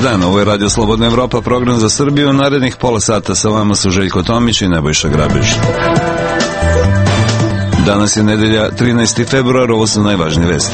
dan, ovo je Radio Slobodna Evropa, program za Srbiju. Narednih pola sata sa vama su Željko Tomić i Nebojša Grabež. Danas je nedelja, 13. februar, ovo su najvažnije vesti.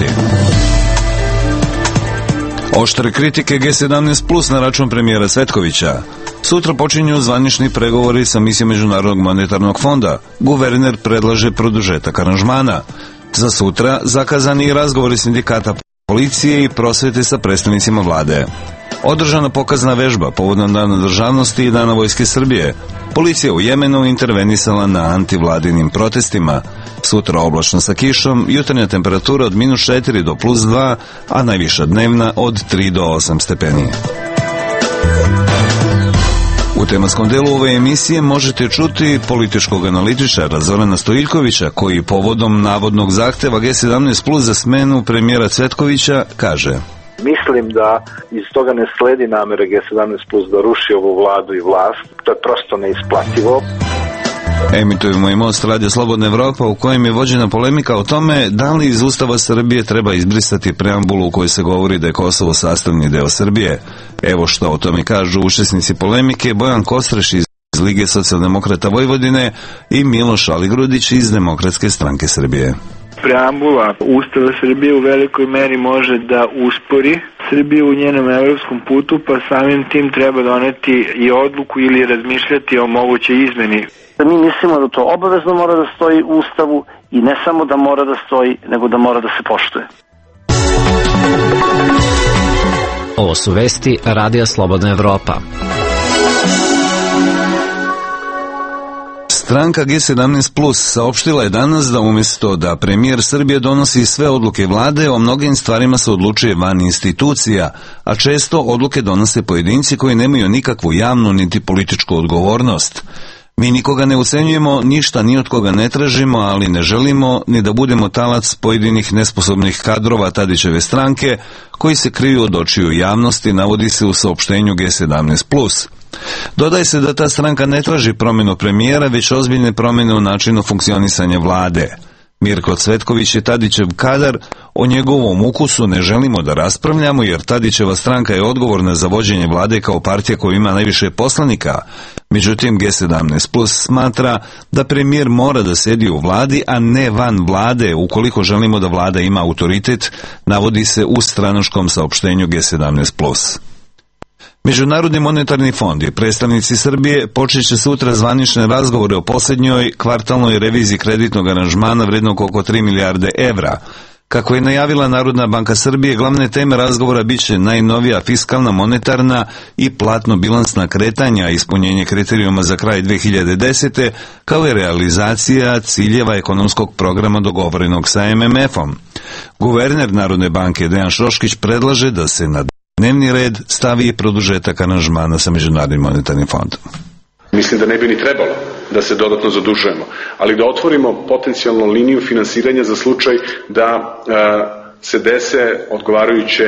Oštre kritike G17 plus na račun premijera Cvetkovića. Sutra počinju zvanični pregovori sa misijom Međunarodnog monetarnog fonda. Guverner predlaže produžetak aranžmana. Za sutra zakazani razgovori sindikata policije i prosvete sa predstavnicima vlade. Održana pokazna vežba povodom Dana državnosti i Dana Vojske Srbije. Policija u Jemenu intervenisala na antivladinim protestima. Sutra oblačno sa kišom, jutarnja temperatura od -4 do +2, a najviša dnevna od 3 do 8 stepeni. U tematskom delu ove emisije možete čuti političkog analitičara Zorana Stojiljkovića, koji povodom navodnog zahteva G17 plus za smenu premijera Cvetkovića kaže: Mislim da iz toga ne sledi namere G17 plus da ruši ovu vladu i vlast. To je prosto neisplativo. Emitujemo i Most Radio Slobodna Evropa, u kojem je vođena polemika o tome da li iz Ustava Srbije treba izbrisati preambulu u kojoj se govori da je Kosovo sastavni deo Srbije. Evo što o tome kažu učesnici polemike: Bojan Kostreš iz Lige socijaldemokrata Vojvodine i Miloš Aligrudić iz Demokratske stranke Srbije. Preambula Ustava Srbije u velikoj meri može da uspori Srbiju u njenom evropskom putu, pa samim tim treba doneti i odluku ili razmišljati o mogućoj izmeni. Mi mislimo da to obavezno mora da stoji u Ustavu i ne samo da mora da stoji, nego da mora da se poštuje. Ovo su vesti Radija Slobodna Evropa. Stranka G17 plus saopštila je danas da umjesto da premijer Srbije donosi sve odluke vlade, o mnogim stvarima se odlučuje van institucija, a često odluke donose pojedinci koji nemaju nikakvu javnu niti političku odgovornost. Mi nikoga ne ucenjujemo, ništa ni od koga ne tražimo, ali ne želimo ni da budemo talac pojedinih nesposobnih kadrova Tadićeve stranke koji se kriju od očiju javnosti, navodi se u saopštenju G17+. Dodaje se da ta stranka ne traži promjenu premijera, već ozbiljne promjene u načinu funkcionisanja vlade. Mirko Cvetković je Tadićev kadar, o njegovom ukusu ne želimo da raspravljamo jer Tadićeva stranka je odgovorna za vođenje vlade kao partija koja ima najviše poslanika. Međutim, G17 plus smatra da premijer mora da sedi u vladi, a ne van vlade, ukoliko želimo da vlada ima autoritet, navodi se u stranačkom saopštenju G17 plus. Međunarodni monetarni fond i predstavnici Srbije počeće sutra zvanične razgovore o posljednjoj kvartalnoj reviziji kreditnog aranžmana vrednog oko 3 milijarde evra. Kako je najavila Narodna banka Srbije, glavne teme razgovora biće najnovija fiskalna, monetarna i platno-bilansna kretanja, ispunjenje kriterijuma za kraj 2010. kao i realizacija ciljeva ekonomskog programa dogovorenog sa MMF-om. Guverner Narodne banke Dejan Šoškić predlaže da se na dnevni red stavi produžetak aranžmana sa Međunarodnim monetarnim fondom. Mislim da ne bi ni trebalo da se dodatno zadužujemo, ali da otvorimo potencijalnu liniju finansiranja za slučaj da se dese odgovarajuće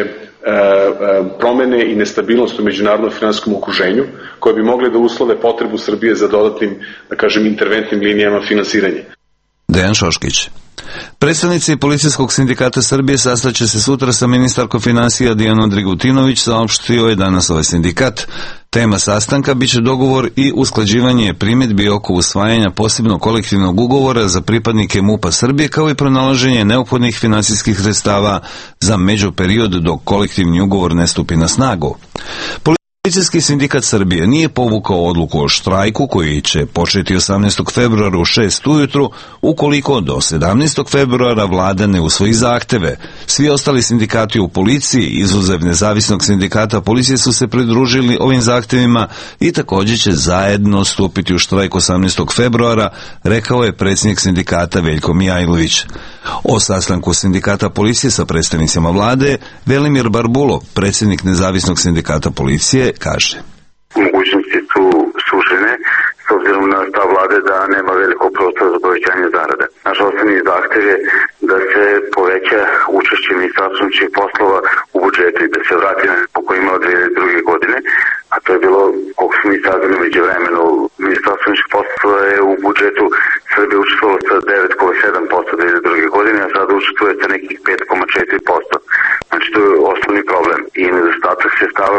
promene i nestabilnost u međunarodnom finansijskom okruženju koje bi mogle da uslove potrebu Srbije za dodatnim, da kažem, interventnim linijama finansiranja. Dejan Šoškić. Predstavnici Policijskog sindikata Srbije sastaće se sutra sa ministarkom finansija Dijanom Dragutinović, saopštio je danas ovaj sindikat. Tema sastanka biće dogovor i usklađivanje primjedbi oko usvajanja posebnog kolektivnog ugovora za pripadnike MUP-a Srbije, kao i pronalaženje neophodnih finansijskih sredstava za međuperiod dok kolektivni ugovor ne stupi na snagu. Policijski sindikat Srbije nije povukao odluku o štrajku koji će početi 18. februara u 6 ujutru ukoliko do 17. februara vlada ne usvoji zahteve. Svi ostali sindikati u policiji, izuzev nezavisnog sindikata policije, su se pridružili ovim zahtevima i također će zajedno stupiti u štrajk 18. februara, rekao je predsjednik sindikata Veljko Mijajlović. O sastanku sindikata policije sa predstavnicima vlade Velimir Barbulo, predsjednik nezavisnog sindikata policije, kaže: Mogućnosti tu sužene s obzirom na stav vlade da nema veliko prostora za povećanje zarade. Naš osnovni zahtev je da se poveća učešće Ministarstva unutrašnjih poslova u budžetu i da se vrati na po koji imao 2002. godine, a to je bilo, koliko smo mi saznali među vremenu, Ministarstvo unutrašnjih poslova je u budžetu Srbije učestvovalo sa 9,7% 2002. godine, a sada učestvuje sa nekih 5,4%. Znači to je osnovni problem i nedostatak sredstava koji bi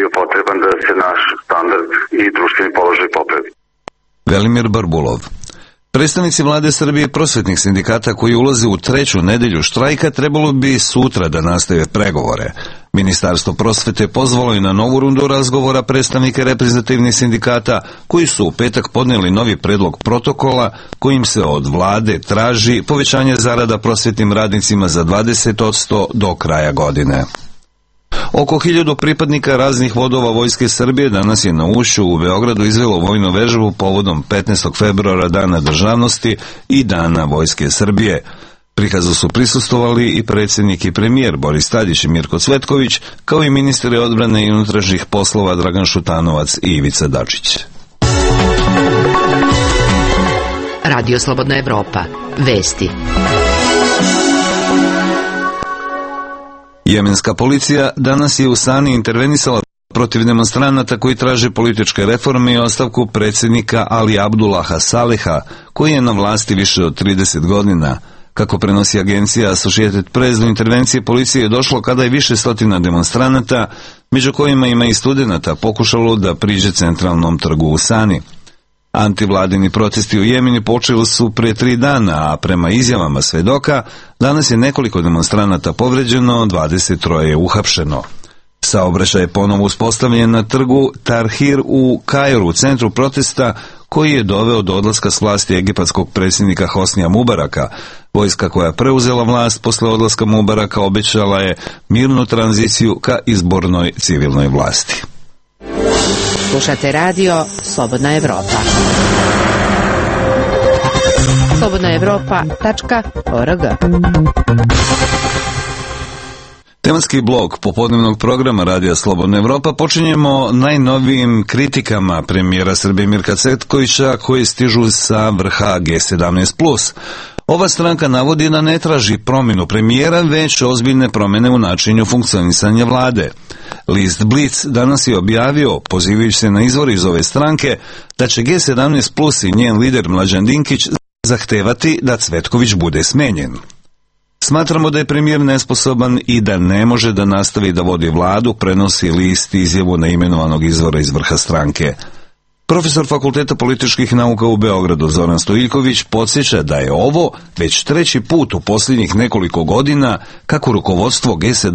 bio potreban da se naš standard i društveni položaj popravi. Velimir Barbulov. Predstavnici vlade Srbije i prosvetnih sindikata koji ulaze u 3. nedelju štrajka trebalo bi sutra da nastave pregovore. Ministarstvo prosvete pozvalo je na novu rundu razgovora predstavnike reprezentativnih sindikata koji su u petak podneli novi predlog protokola kojim se od vlade traži povećanje zarada prosvetnim radnicima za 20% do kraja godine. Oko 1000 pripadnika raznih vodova Vojske Srbije danas je na Ušću u Beogradu izvelo vojnu vežbu povodom 15. februara Dana državnosti i Dana Vojske Srbije. Prikazu su prisustvovali i predsjednik i premijer Boris Tadić i Mirko Cvetković, kao i ministri odbrane i unutrašnjih poslova Dragan Šutanovac i Ivica Dačić. Radio Slobodna Evropa. Vesti. Jemenska policija danas je u Sani intervenisala protiv demonstranata koji traže političke reforme i ostavku predsjednika Ali Abdullaha Saleha, koji je na vlasti više od 30 godina. Kako prenosi agencija Associated Press, do intervencije policije je došlo kada je više stotina demonstranata, među kojima ima i studenata, pokušalo da priđe centralnom trgu u Sani. Antivladini protesti u Jemenu počeli su pre 3 dana, a prema izjavama svedoka, danas je nekoliko demonstranata povređeno, 23 je uhapšeno. Saobraćaj je ponovo uspostavljen na trgu Tahrir u Kairu, u centru protesta, koji je doveo do odlaska s vlasti egipatskog predsjednika Hosnija Mubaraka. Vojska koja je preuzela vlast posle odlaska Mubaraka obećala je mirnu tranziciju ka izbornoj civilnoj vlasti. Slušate radio Slobodna Evropa. slobodnaevropa.org. Tematski blok popodnevnog programa Radija Slobodna Evropa počinjemo najnovijim kritikama premijera Srbije Mirka Cvetkovića koji stižu sa vrha G17+. Ova stranka navodi da ne traži promjenu premijera, već ozbiljne promjene u načinu funkcionisanja vlade. List Blic danas je objavio, pozivajući se na izvor iz ove stranke, da će G17+ i njen lider Mlađan Dinkić zahtevati da Cvetković bude smenjen. Smatramo da je premijer nesposoban i da ne može da nastavi da vodi vladu, prenosi list izjavu neimenovanog izvora iz vrha stranke. Profesor Fakulteta političkih nauka u Beogradu Zoran Stojiljković podsjeća da je ovo već 3. put u posljednjih nekoliko godina kako rukovodstvo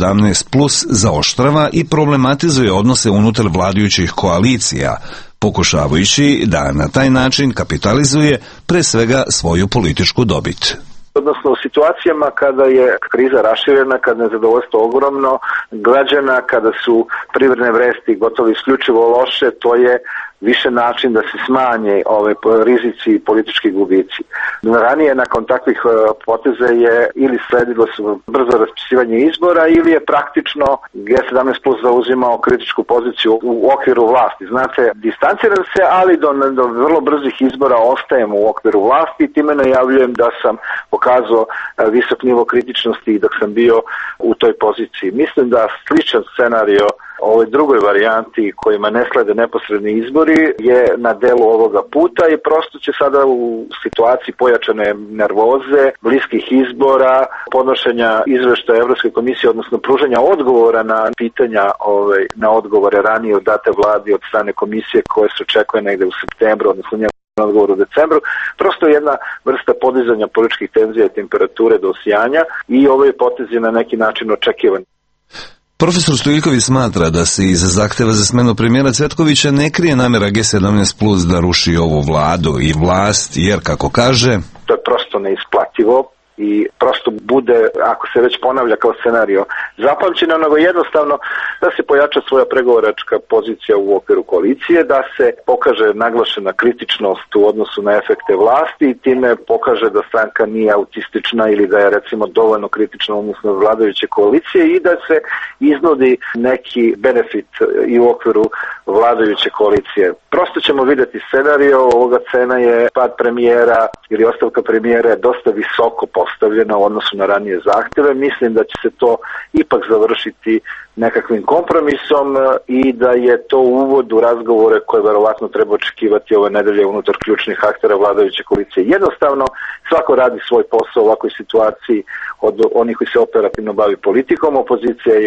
G17+ zaoštrava i problematizuje odnose unutar vladajućih koalicija, pokušavajući da na taj način kapitalizuje pre svega svoju političku dobit. Odnosno u situacijama kada je kriza raširena, kada je nezadovoljstvo ogromno građana, kada su privredne vesti gotovo isključivo loše, to je više način da se smanje ove rizici i politički gubici. Ranije nakon takvih poteza je ili sledilo su brzo raspisivanje izbora ili je praktično G17+ zauzimao kritičku poziciju u okviru vlasti. Znate, distanciram se, ali do vrlo brzih izbora ostajemo u okviru vlasti i time najavljujem da sam pokazao visok nivo kritičnosti i dok sam bio u toj poziciji. Mislim da sličan scenario ovoj drugoj varijanti kojima ne slede neposredni izbori je na delu ovoga puta i prosto će sada u situaciji pojačane nervoze, bliskih izbora, podnošenja izveštaja Evropske komisije, odnosno pružanja odgovora na pitanja, na odgovore ranije date vladi od strane komisije koje se očekuje negde u septembru, odnosno na odgovor u decembru, prosto jedna vrsta podizanja političkih tenzija i temperature do osijanja i ovaj potez je na neki način očekivan. Profesor Stojiljković smatra da se iza zahteva za smenu premijera Cvetkovića ne krije namjera G17+ da ruši ovu vladu i vlast, jer kako kaže, to je prosto neisplativo i prosto bude, ako se već ponavlja kao scenario, zapamćeno, nego jednostavno da se pojača svoja pregovaračka pozicija u okviru koalicije, da se pokaže naglašena kritičnost u odnosu na efekte vlasti i time pokaže da stranka nije autistična ili da je recimo dovoljno kritična odnosno vladajuće koalicije i da se iznudi neki benefit i u okviru vladajuće koalicije. Prosto ćemo vidjeti scenario, ovoga cena je pad premijera ili ostavka premijera je dosta visoko postavljena u odnosu na ranije zahtjeve. Mislim da će se to ipak završiti nekakvim kompromisom i da je to uvod u razgovore koje verovatno treba očekivati ove nedelje unutar ključnih aktera vladajuće koalicije. Jednostavno, svako radi svoj posao u ovakvoj situaciji od onih koji se operativno bavi politikom. Opozicija je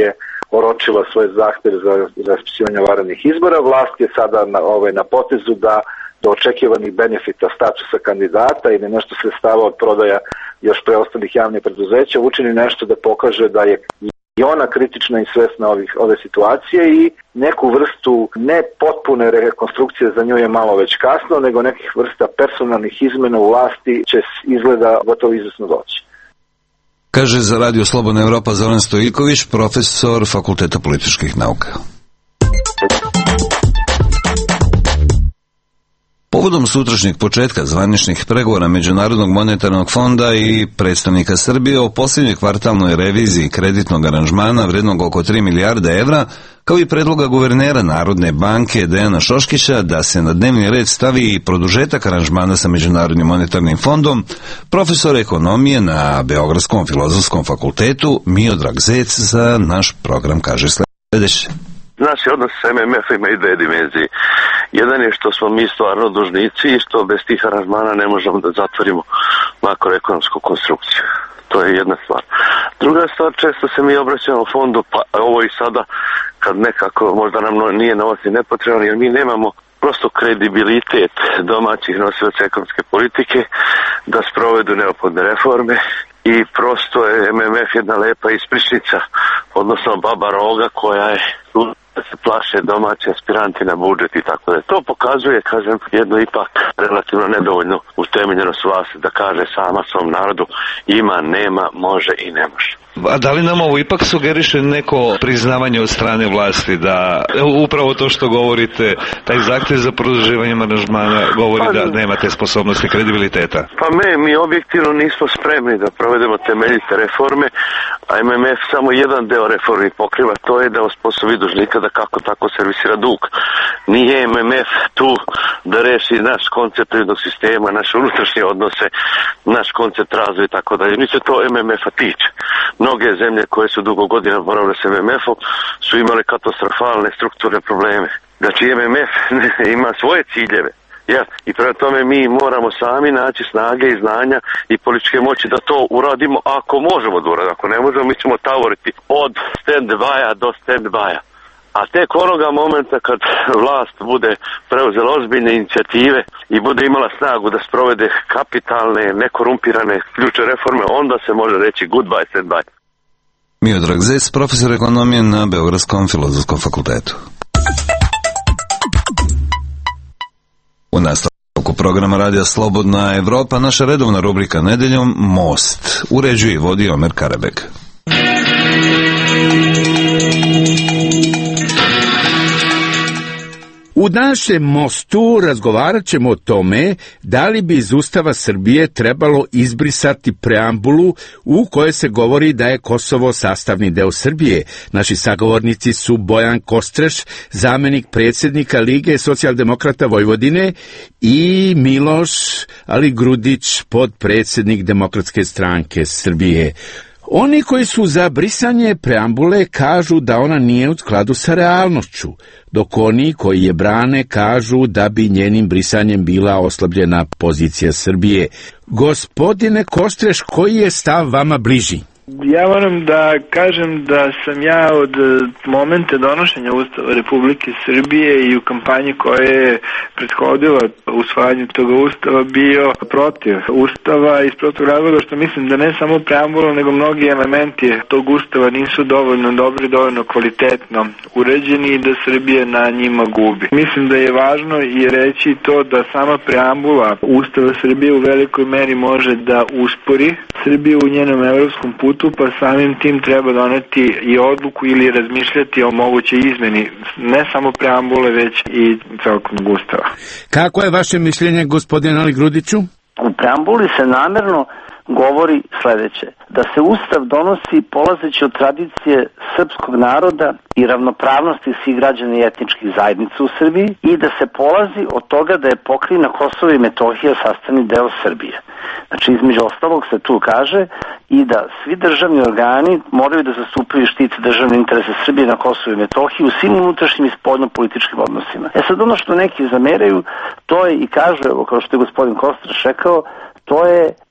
oročila svoje zahteve za raspisivanje vanrednih izbora. Vlast je sada na potezu da do očekivanih benefita statusa kandidata ili nešto sredstava od prodaja još preostalih javnih preduzeća učini nešto da pokaže da je i ona kritična i svesna ove situacije i neku vrstu ne potpune rekonstrukcije za nju je malo već kasno, nego nekih vrsta personalnih izmena u vlasti će izgleda gotovo izvesno doći. Kaže za Radio Slobodna Evropa Zoran Stojiković, profesor Fakulteta političkih nauka. Povodom sutrašnjeg početka zvaničnih pregovora Međunarodnog monetarnog fonda i predstavnika Srbije o posljednjoj kvartalnoj reviziji kreditnog aranžmana vrednog oko 3 milijarde evra, kao i predloga guvernera Narodne banke Dejana Šoškića da se na dnevni red stavi i produžetak aranžmana sa Međunarodnim monetarnim fondom, profesor ekonomije na Beogradskom filozofskom fakultetu Miodrag Zec za naš program kaže sljedeće. Naš odnos sa MMF ima i dve dimenzije. Jedan je što smo mi stvarno dužnici i što bez tih aranžmana ne možemo da zatvorimo makroekonomsku konstrukciju. To je jedna stvar. Druga stvar, često se mi obraćamo fondu, pa ovo i sada, kad nekako možda nam nije novac i nepotreban, jer mi nemamo prosto kredibilitet domaćih nosilaca ekonomske politike da sprovedu neophodne reforme i prosto je MMF jedna lepa ispričnica, odnosno baba roga koja je da se plaše domaći aspiranti na budžet i tako da. To pokazuje, kažem, jednu ipak relativno nedovoljnu utemeljenost vlasti da kaže sama svom narodu ima, nema, može i ne može. A da li nam ovo ipak sugeriše neko priznavanje od strane vlasti da upravo to što govorite, taj zahtjev za produživanjem aranžmana govori da nemate sposobnosti kredibiliteta? Pa mi objektivno nismo spremni da provedemo temeljite reforme, a MMF samo jedan deo reformi pokriva, to je da osposobi dužnika da kako tako servisira dug. Nije MMF tu da reši naš koncept privrednog sistema, naše unutrašnje odnose, naš koncept razvoja i tako dalje. Niče to MMF-a tiče. Mnoge zemlje koje su dugo godina boravile s MMF-om su imale katastrofalne strukturne probleme. Znači MMF ima svoje ciljeve. Ja, i prema tome mi moramo sami naći snage i znanja i političke moći da to uradimo ako možemo da uradimo. Ako ne možemo, mi ćemo tavoriti od stand-by-a do stand-by-a. A tek onoga momenta kad vlast bude preuzela ozbiljne inicijative i bude imala snagu da sprovede kapitalne, nekorumpirane ključne reforme, onda se može reći goodbye, stand-by. Miodrag Zec, profesor ekonomije na Beogradskom filozofskom fakultetu. U nastavku programa Radija Slobodna Evropa, naša redovna rubrika Nedeljom Most. Uređuje i vodi Omer Karabek. U današnjem Mostu razgovarat ćemo o tome da li bi iz Ustava Srbije trebalo izbrisati preambulu u kojoj se govori da je Kosovo sastavni deo Srbije. Naši sagovornici su Bojan Kostreš, zamenik predsjednika Lige socijaldemokrata Vojvodine, i Miloš Aligrudić, podpredsjednik Demokratske stranke Srbije. Oni koji su za brisanje preambule kažu da ona nije u skladu sa realnošću, dok oni koji je brane kažu da bi njenim brisanjem bila oslabljena pozicija Srbije. Gospodine Kostreš, koji je stav vama bliži? Ja moram da kažem da sam ja od momenta donošenja Ustava Republike Srbije i u kampanji koja je prethodila usvajanju toga Ustava bio protiv Ustava iz prostog razloga što mislim da ne samo preambula nego mnogi elementi tog Ustava nisu dovoljno dobri, dovoljno kvalitetno uređeni i da Srbija na njima gubi. Mislim da je važno i reći to da sama preambula Ustava Srbije u velikoj meri može da uspori Srbiju u njenom evropskom putu, pa samim tim treba doneti i odluku ili razmišljati o mogućoj izmeni ne samo preambule, već i celokupnog Ustava. Kako je vaše mišljenje, gospodine Aligrudiću? U preambuli se namerno govori sledeće, da se Ustav donosi polazeći od tradicije srpskog naroda i ravnopravnosti svih građana i etničkih zajednica u Srbiji i da se polazi od toga da je pokrajina Kosovo i Metohija sastavni deo Srbije. Znači, između ostalog se tu kaže i da svi državni organi moraju da zastupaju i štite državne interese Srbije na Kosovo i Metohiji u svim unutrašnjim i spoljno-političkim odnosima. Sad ono što neki zameraju, to je i kažu, evo kao što je gospodin Kostreš rekao, to je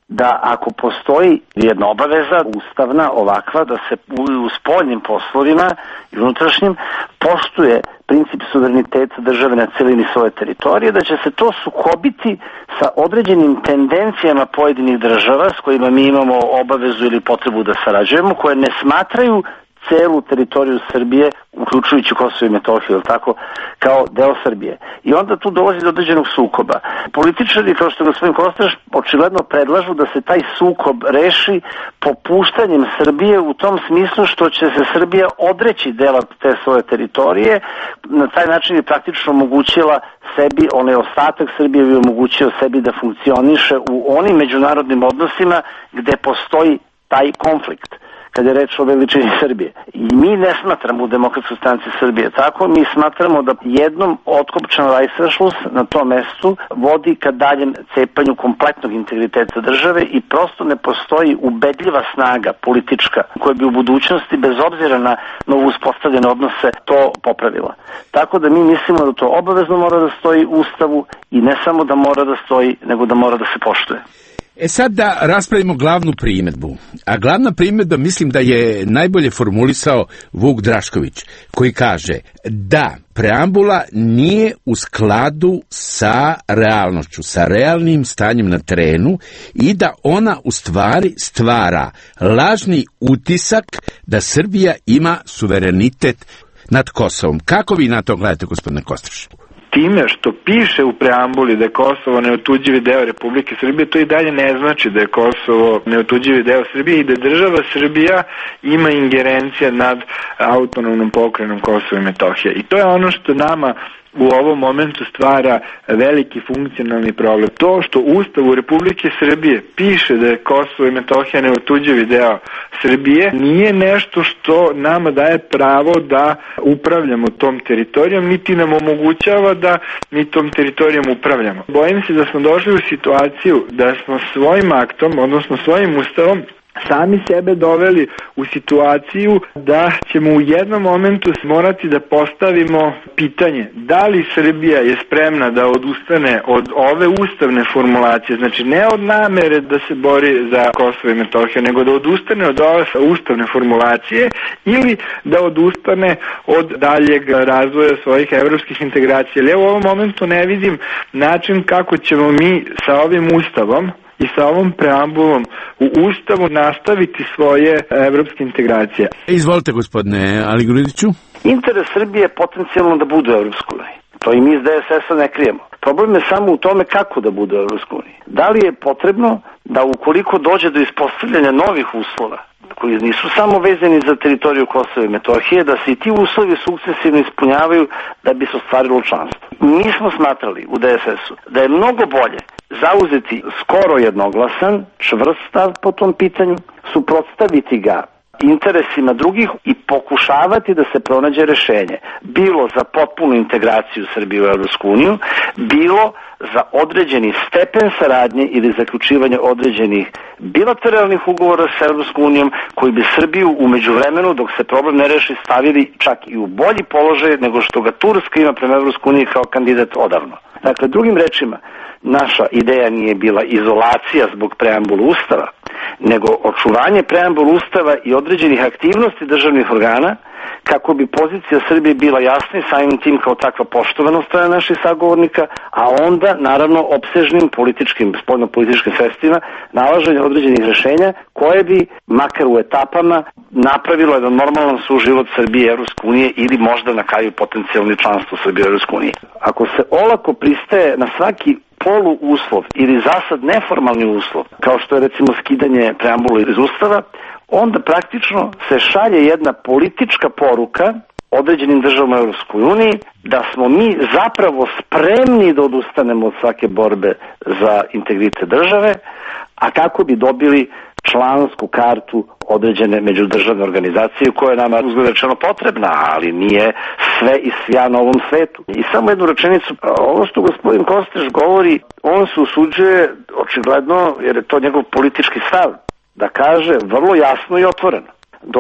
da ako postoji jedna obaveza ustavna ovakva da se u spoljnim poslovima i unutrašnjim poštuje princip suvereniteta države na celini svoje teritorije, da će se to sukobiti sa određenim tendencijama pojedinih država s kojima mi imamo obavezu ili potrebu da sarađujemo, koje ne smatraju celu teritoriju Srbije, uključujući Kosovo i Metohiju, tako, kao deo Srbije. I onda tu dolazi do određenog sukoba. Političari, kao što je gospodin Kostreš, očigledno predlažu da se taj sukob reši popuštanjem Srbije u tom smislu što će se Srbija odreći dela te svoje teritorije. Na taj način je praktično omogućila sebi, onaj ostatak Srbije bi omogućio sebi da funkcioniše u onim međunarodnim odnosima gde postoji taj konflikt, kada je reč o veličini Srbije. I mi ne smatramo u Demokratskoj stranci Srbije tako, mi smatramo da jednom otkopčan Reißverschluss na tom mestu vodi ka daljem cepanju kompletnog integriteta države i prosto ne postoji ubedljiva snaga politička koja bi u budućnosti, bez obzira na novo uspostavljene odnose, to popravila. Tako da mi mislimo da to obavezno mora da stoji u Ustavu i ne samo da mora da stoji, nego da mora da se poštuje. Sad da raspravimo glavnu primedbu. A glavna primedba mislim da je najbolje formulisao Vuk Drašković, koji kaže da preambula nije u skladu sa realnošću, sa realnim stanjem na terenu i da ona u stvari stvara lažni utisak da Srbija ima suverenitet nad Kosovom. Kako vi na to gledate, gospodine Kostreš? Time što piše u preambuli da je Kosovo neotuđivi deo Republike Srbije, to i dalje ne znači da je Kosovo neotuđivi deo Srbije i da država Srbija ima ingerencija nad autonomnom pokrajinom Kosova i Metohije. I to je ono što nama u ovom momentu stvara veliki funkcionalni problem. To što u Ustavu Republike Srbije piše da je Kosovo i Metohija neotuđivi deo Srbije nije nešto što nama daje pravo da upravljamo tom teritorijom, niti nam omogućava da mi tom teritorijom upravljamo. Bojim se da smo došli u situaciju da smo svojim aktom, odnosno svojim Ustavom, sami sebe doveli u situaciju da ćemo u jednom momentu morati da postavimo pitanje da li Srbija je spremna da odustane od ove ustavne formulacije, znači ne od namere da se bori za Kosovo i Metohiju, nego da odustane od ove ustavne formulacije ili da odustane od daljeg razvoja svojih evropskih integracija. Ali u ovom momentu ne vidim način kako ćemo mi sa ovim ustavom i sa ovom preambulom u Ustavu nastaviti svoje evropske integracije. Izvolite, gospodine Aligrudiću. Interes Srbije je potencijalno da bude u Evropskoj uniji. To i mi iz DSS-a ne krijemo. Problem je samo u tome kako da bude u Evropskoj uniji. Da li je potrebno da ukoliko dođe do ispostavljanja novih uslova, koji nisu samo vezani za teritoriju Kosova i Metohije, da se i ti uslovi sukcesivno ispunjavaju da bi se ostvarilo članstvo. Mi smo smatrali u DSS-u da je mnogo bolje zauzeti skoro jednoglasan, čvrst stav po tom pitanju, suprotstaviti ga interesima drugih i pokušavati da se pronađe rešenje. Bilo za potpunu integraciju Srbije u Evropsku uniju, bilo za određeni stepen saradnje ili zaključivanje određenih bilateralnih ugovora sa Evropskom unijom koji bi Srbiju u međuvremenu, dok se problem ne reši, stavili čak i u bolji položaj nego što ga Turska ima prema Evropskoj uniji kao kandidat odavno. Dakle, drugim rečima, naša ideja nije bila izolacija zbog preambula Ustava, nego očuvanje preambula Ustava i određenih aktivnosti državnih organa kako bi pozicija Srbije bila jasna i samim tim kao takva poštovana od strane naših sagovornika, a onda naravno opsežnim političkim, spoljno-političkim sredstvima nalaženje određenih rešenja koje bi, makar u etapama, napravilo jedan normalan suživot Srbije i Evropske unije ili možda na kraju potencijalni članstvo Srbije i Evropske unije. Ako se olako pristaje na svaki poluuslov ili zasad neformalni uslov, kao što je recimo skidanje preambula iz Ustava, onda praktično se šalje jedna politička poruka određenim državama u Evropskoj uniji da smo mi zapravo spremni da odustanemo od svake borbe za integritet države, a kako bi dobili člansku kartu određene međudržavne organizacije koja je nama uzgled rečeno potrebna, ali nije sve i svja na ovom svetu. I samo jednu rečenicu, ovo što gospodin Kostreš govori, on se usuđuje očigledno, jer je to njegov politički stav, da kaže vrlo jasno i otvoreno. Dok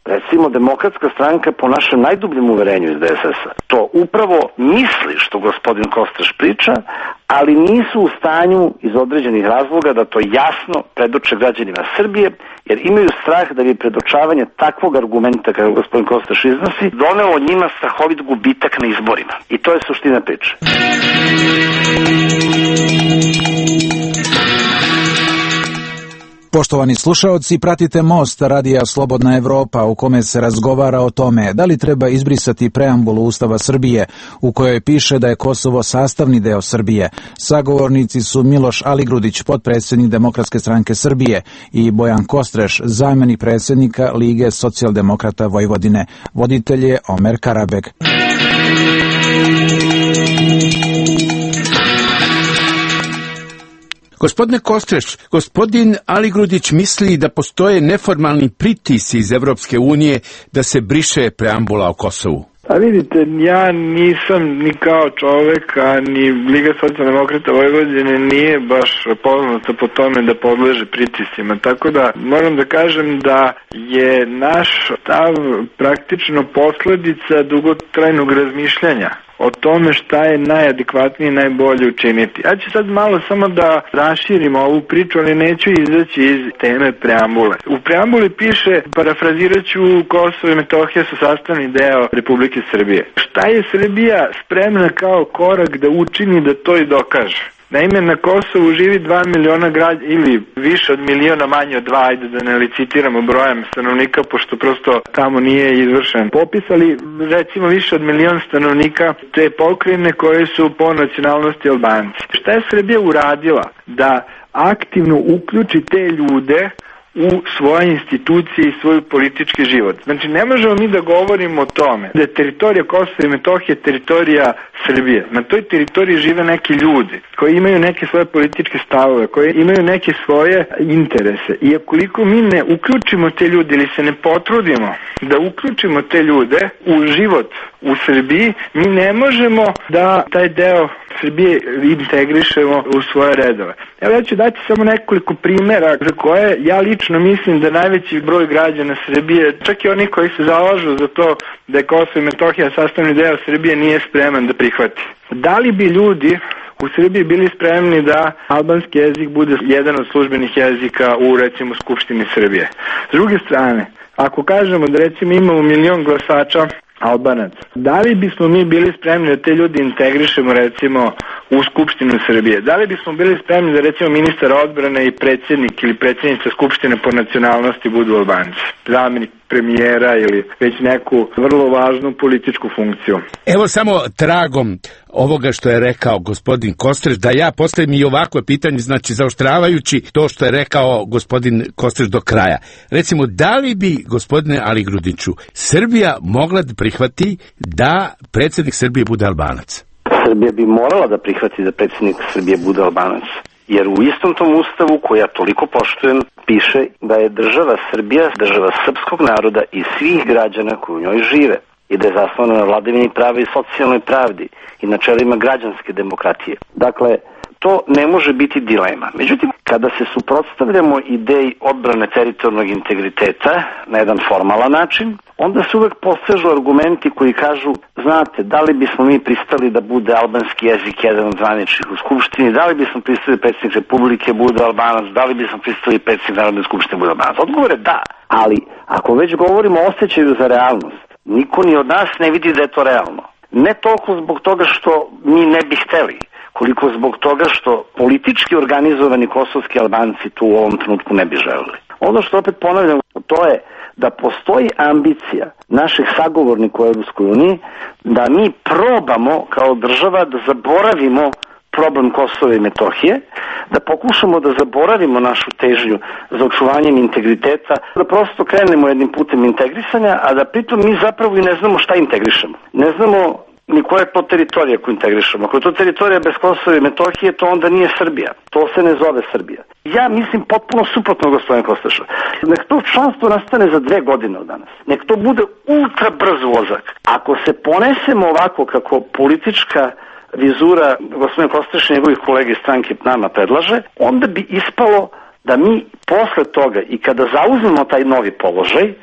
Recimo, Demokratska stranka po našem najdubljem uverenju iz DSS-a to upravo misli što gospodin Kostreš priča, ali nisu u stanju iz određenih razloga da to jasno predoče građanima Srbije, jer imaju strah da bi predočavanje takvog argumenta kako gospodin Kostreš iznosi donelo njima strahovit gubitak na izborima. I to je suština priče. Poštovani slušaoci, pratite Most radija Slobodna Evropa u kome se razgovara o tome da li treba izbrisati preambulu Ustava Srbije u kojoj piše da je Kosovo sastavni deo Srbije. Sagovornici su Miloš Aligrudić, potpredsjednik Demokratske stranke Srbije, i Bojan Kostreš, zamenik predsjednika Lige socijaldemokrata Vojvodine. Voditelj je Omer Karabeg. Gospodine Kostreš, gospodin Aligrudić misli da postoje neformalni pritisci iz Evropske unije da se briše preambula o Kosovu. A vidite, ja nisam ni kao čovek, a ni Liga socijaldemokrata Vojvodine nije baš poznata po tome da podleže pritiscima. Tako da moram da kažem da je naš stav praktično posledica dugotrajnog razmišljanja o tome šta je najadekvatnije i najbolje učiniti. Ja ću sad malo samo da raširim ovu priču, ali neću izaći iz teme preambule. U preambuli piše, parafrazirat ću, Kosovo i Metohija su sastavni deo Republike Srbije. Šta je Srbija spremna kao korak da učini da to i dokaže? Naime, na Kosovu živi 2 miliona građana ili više od miliona, manje od 2, ajde da ne licitiramo brojem stanovnika, pošto prosto tamo nije izvršen popis, ali recimo više od milion stanovnika te pokrajine koje su po nacionalnosti Albanci. Šta je Srbija uradila da aktivno uključi te ljude u svoje institucije i svoj politički život? Znači, ne možemo mi da govorimo o tome da je teritorija Kosova i Metohije teritorija Srbije. Na toj teritoriji žive neki ljudi koji imaju neke svoje političke stavove, koji imaju neke svoje interese. I akoliko mi ne uključimo te ljude ili se ne potrudimo da uključimo te ljude u život u Srbiji, mi ne možemo da taj deo Srbije integrišemo u svoje redove. Evo, ja ću dati samo nekoliko primjera za koje ja lično mislim da najveći broj građana Srbije, čak i oni koji se zalažu za to da je Kosovo i Metohija sastavni deo Srbije, nije spreman da prihvati. Da li bi ljudi u Srbiji bili spremni da albanski jezik bude jedan od službenih jezika u, recimo, Skupštini Srbije? S druge strane, ako kažemo da, recimo, imamo 1 milion glasača Albanaca, da li bismo mi bili spremni da te ljudi integrišemo, recimo, u Skupštinu Srbije? Da li bismo bili spremni da, recimo, ministar odbrane i predsjednik ili predsjednica Skupštine po nacionalnosti budu Albanci, zamenik premijera ili već neku vrlo važnu političku funkciju? Evo samo tragom ovoga što je rekao gospodin Kostreš, da ja postavim i ovakvo pitanje, znači zaoštravajući to što je rekao gospodin Kostreš do kraja. Recimo, da li bi, gospodine Aligrudiću, Srbija mogla da prihvati da predsjednik Srbije bude Albanac? Srbija bi morala da prihvati da predsjednik Srbije bude Albanac. Jer u istom tom ustavu, koji ja toliko poštujem, piše da je država Srbija država srpskog naroda i svih građana koji u njoj žive i da je zasnovana na vladavini prava i socijalnoj pravdi i načelima građanske demokratije. Dakle, to ne može biti dilema. Međutim, kada se suprotstavljamo ideji odbrane teritorijalnog integriteta na jedan formalan način, onda se uvek postežu argumenti koji kažu, znate, da li bismo mi pristali da bude albanski jezik jedan od zvaničnih u Skupštini, da li bismo pristali predsjednik Republike bude Albanac, da li bismo pristali predsjednik Narodne skupštine bude Albanac? Odgovor je da, ali ako već govorimo o osjećaju za realnost, niko ni od nas ne vidi da je to realno. Ne toliko zbog toga što mi ne bi hteli, koliko zbog toga što politički organizovani kosovski Albanci tu u ovom trenutku ne bi želeli. Ono što opet ponavljam, to je da postoji ambicija naših sagovornika u Evropskoj uniji da mi probamo kao država da zaboravimo problem Kosova i Metohije, da pokušamo da zaboravimo našu težnju za očuvanjem integriteta, da prosto krenemo jednim putem integrisanja, a da pritom mi zapravo i ne znamo šta integrišemo. Ne znamo ni koja je to teritorija koju integrišemo. Ako je to teritorija bez Kosova i Metohije, to onda nije Srbija. To se ne zove Srbija. Ja mislim potpuno suprotno, gospodine Kosteša. Nek to članstvo nastane za 2 godine od danas. Nek to bude ultra brz vozak. Ako se ponesemo ovako kako politička vizura gospodine Kosteša i njegovih kolega iz stranke nama predlaže, onda bi ispalo da mi posle toga i kada zauzmemo taj novi položaj,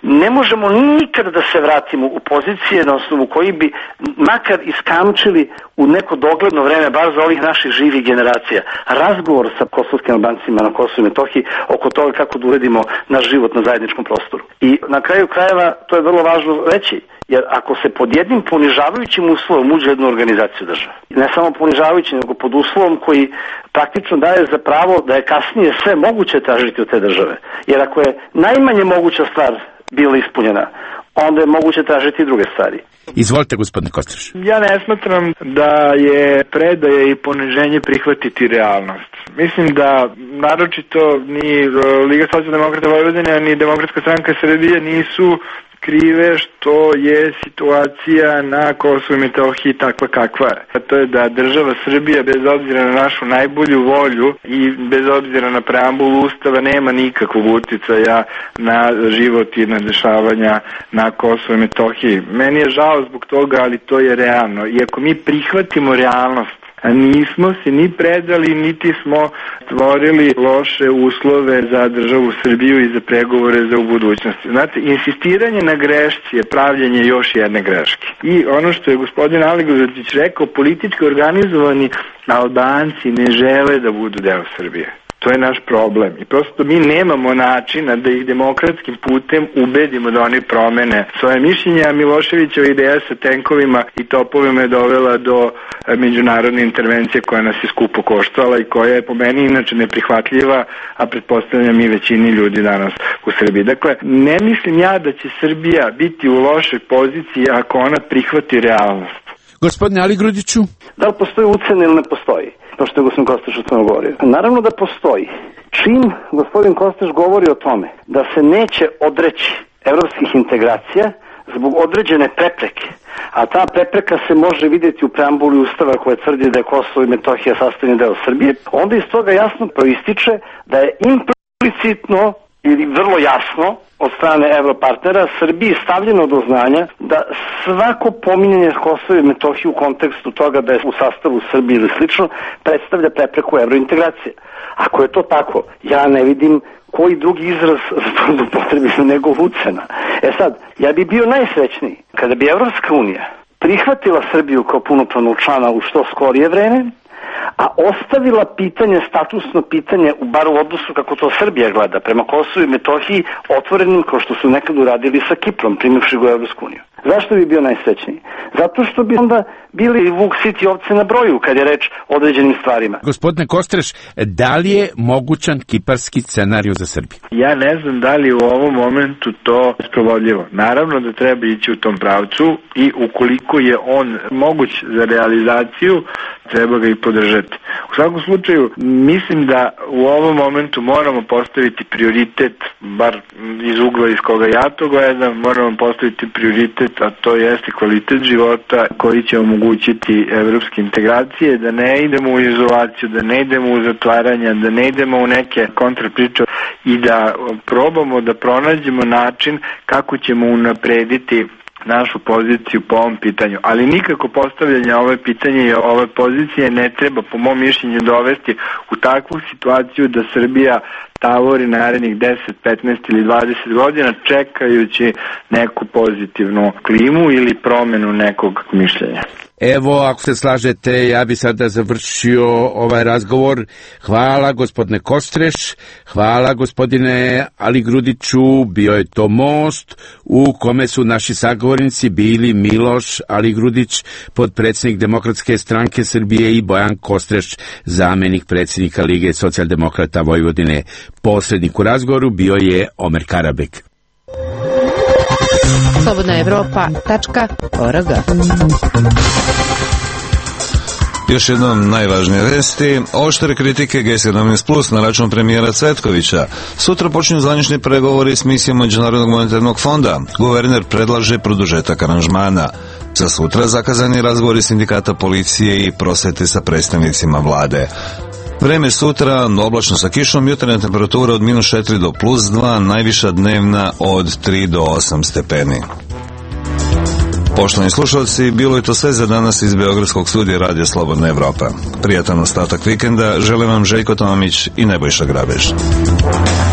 ne možemo nikada da se vratimo u pozicije na osnovu koji bi makar iskamčili u neko dogledno vreme, bar za ovih naših živih generacija, razgovor sa kosovskim Albancima na Kosovu i Metohiji oko toga kako da uredimo naš život na zajedničkom prostoru. I na kraju krajeva to je vrlo važno reći, jer ako se pod jednim ponižavajućim uslovom uđe jednu organizaciju države, ne samo ponižavajućim, nego pod uslovom koji praktično daje za pravo da je kasnije sve moguće tražiti od te države, jer ako je najmanje moguća stvar bila ispunjena, onda je moguće tražiti i druge stvari. Izvolite, gospodine Kostreš. Ja ne smatram da je predaje i poniženje prihvatiti realnost. Mislim da naročito ni Liga socijaldemokrata Vojvodine ni Demokratska stranka Srbije nisu krive što je situacija na Kosovu i Metohiji takva kakva je. A to je da država Srbija, bez obzira na našu najbolju volju i bez obzira na preambulu Ustava, nema nikakvog uticaja na život i na dešavanja na Kosovu i Metohiji. Meni je žao zbog toga, ali to je realno. I ako mi prihvatimo realnost, a nismo se ni predali, niti smo stvorili loše uslove za državu Srbiju i za pregovore za u budućnosti. Znate, insistiranje na grešci je pravljenje još jedne greške. I ono što je gospodin Aligrudić rekao, politički organizovani Albanci ne žele da budu deo Srbije. To je naš problem i prosto mi nemamo načina da ih demokratskim putem ubedimo da oni promene svoje mišljenje, a Miloševićeva ideja sa tenkovima i topovima je dovela do međunarodne intervencije koja nas je skupo koštala i koja je po meni inače neprihvatljiva, a pretpostavljam i većini ljudi danas u Srbiji. Dakle, ne mislim ja da će Srbija biti u lošoj poziciji ako ona prihvati realnost. Gospodine Aligrudiću? Da li postoji ucena ili ne postoji? To što je gospodin Kostreš o tome govorio. Naravno da postoji. Čim gospodin Kostreš govori o tome da se neće odreći evropskih integracija zbog određene prepreke, a ta prepreka se može vidjeti u preambuli Ustava koja tvrdi da je Kosovo i Metohija sastavni deo Srbije, onda iz toga jasno proističe da je implicitno ili vrlo jasno od strane evropartnera Srbiji stavljeno do znanja da svako pominjanje Kosova i Metohije u kontekstu toga da je u sastavu Srbije ili slično predstavlja prepreku evrointegracije. Ako je to tako, ja ne vidim koji drugi izraz za to da upotrebim nego ucena. Sad, ja bi bio najsrećniji kada bi Evropska unija prihvatila Srbiju kao punopravnog člana u što skorije vreme, a ostavila pitanje, statusno pitanje, bar u odnosu kako to Srbija gleda prema Kosovu i Metohiji, otvorenim kao što su nekad uradili sa Kiprom, primivši ga u Evropsku uniju. Zašto bi bio najsrećniji? Zato što bi onda bili vuk sit i ovce na broju kad je reč o određenim stvarima. Gospodine Kostreš, da li je mogućan kiparski scenarij za Srbiju? Ja ne znam da li u ovom momentu to sprovodljivo. Naravno da treba ići u tom pravcu i ukoliko je on moguć za realizaciju, treba ga i podržati. U svakom slučaju, mislim da u ovom momentu moramo postaviti prioritet, bar iz ugla iz koga ja to gledam, moramo postaviti prioritet, a to jeste kvalitet života koji će omogućiti evropske integracije, da ne idemo u izolaciju, da ne idemo u zatvaranja, da ne idemo u neke kontrapriče i da probamo da pronađemo način kako ćemo unaprediti našu poziciju po ovom pitanju. Ali nikako postavljanje ove pitanje i ove pozicije ne treba, po mom mišljenju, dovesti u takvu situaciju da Srbija tavori narednih 10, 15 ili 20 godina čekajući neku pozitivnu klimu ili promenu nekog mišljenja. Evo, ako se slažete, ja bi sada završio ovaj razgovor. Hvala gospodine Kostreš, hvala gospodine Aligrudiću, bio je to most u kome su naši sagovornici bili Miloš Aligrudić, potpredsjednik Demokratske stranke Srbije, i Bojan Kostreš, zamenik predsjednika Lige socijaldemokrata Vojvodine. Posrednik u razgovoru bio je Omer Karabek. slobodnaevropa.org. Još jednom najvažnije vesti. Oštre kritike G17+ na račun premijera Cvetkovića. Sutra počinju zvanični pregovori s misijom Međunarodnog monetarnog fonda. Guverner predlaže produžetak aranžmana. Za sutra zakazani razgovori sindikata policije i prosvete sa predstavnicima vlade. Vreme sutra oblačno sa kišom, jutarnja temperatura od -4 do +2, najviša dnevna od 3 do 8 stepeni. Poštovani slušalci, bilo je to sve za danas iz Beogradskog studija Radio Slobodna Evropa. Prijatan ostatak vikenda želim vam Željko Tomić i Nebojša Grabež.